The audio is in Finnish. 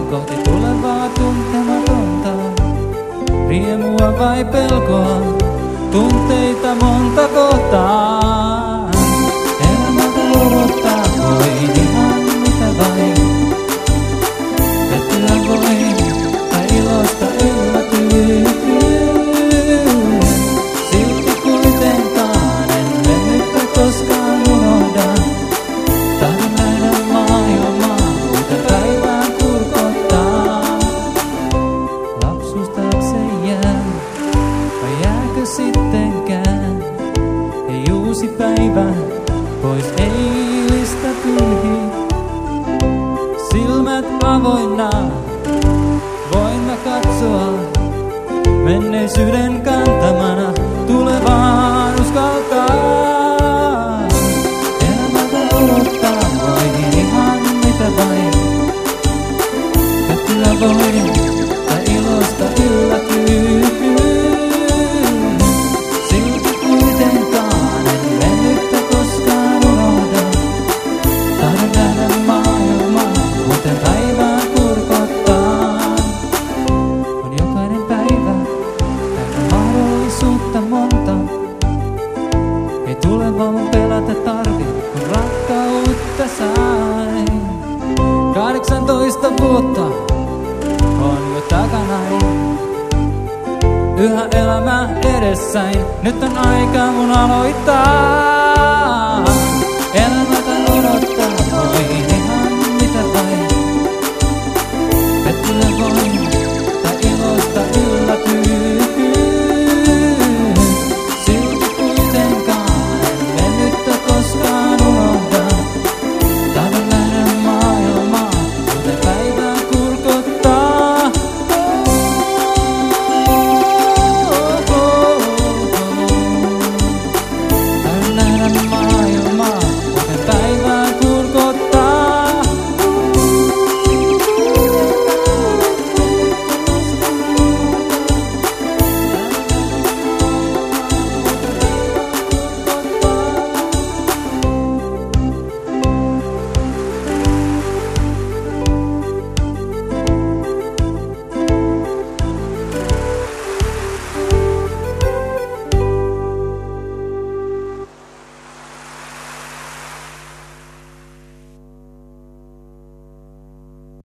kohti tulevaa tuntematonta. Riemua vai pelkoa, tunteita monta kohtaa. Elämältä odottaa voin ihan mitä vain. Pettyä voin tai ilosta yllätyy. Silti kuitenkaan en mennyttä koskaan unohda. Tahdon nähdä maailmaa, uutta päivää kurkottaa. Lapsuus taakse jää, vai jääkö sittenkään? Ei uusi päivä, pois eilistä tyhji. Silmät avoinna, voin mä katsoa. Menneisyyden kantamana tulevaan uskaltaa. Elämältä odottaa voin ihan mitä vain. Pettyä voin tai ilosta yllätyy. Silti kuitenkaan en mennyttä koskaan unohda. Tahdon nähdä maailmaa, muuten päivää kurkottaa. On jokainen päivä täynnä mahdollisuutta monta. Ei tulevaa mun pelätä tarvi, kun rakkautta sain. 18 vuotta on jo takanain. Yhä elämä edessäin, nyt on aika mun aloittaa. Elämätä odottaa, voin ihan mitä vain. Pettyä voin